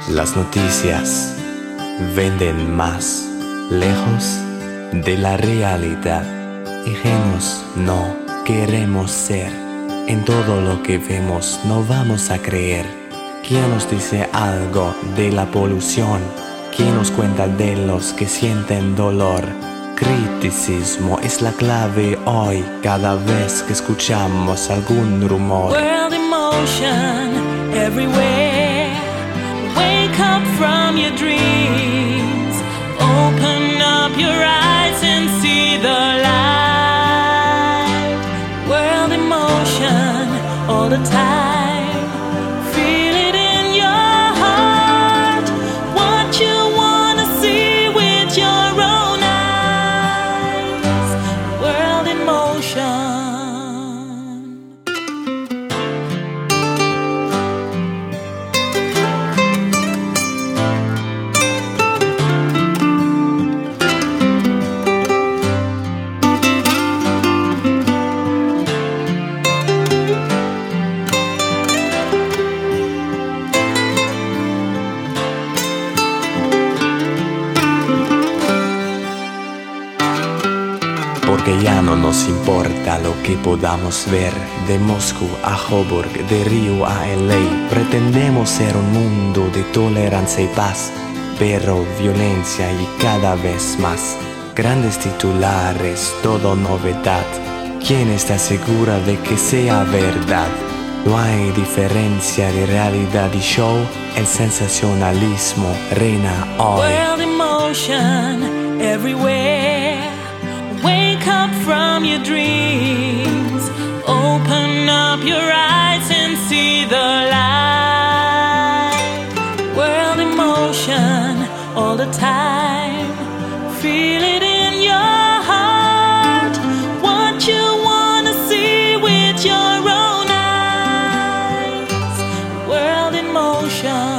Las noticias venden más lejos de la realidad. Ingenuos no queremos ser. En todo lo que vemos no vamos a creer. ¿Quién nos dice algo de la polución? ¿Quién nos cuenta de los que sienten dolor? Criticismo es la clave hoy, cada vez que escuchamos algún rumor. World in motion, everywhere. Wake up from your dreams. Open up your eyes and see the light. World in motion, all the time. Feel it in your heart. What you wanna see with your own eyes. World in motion. Porque ya no nos importa lo que podamos ver. De Moscú a Joburg, de Río a LA. Pretendemos ser un mundo de tolerancia y paz, pero violencia y cada vez más. Grandes titulares, todo novedad. ¿Quién está segura de que sea verdad? No hay diferencia de realidad y show. El sensacionalismo reina hoy. World in motion, everywhere. Wake up from your dreams. Open up your eyes and see the light. World in motion, all the time. Feel it in your heart. What you wanna see with your own eyes. World in motion.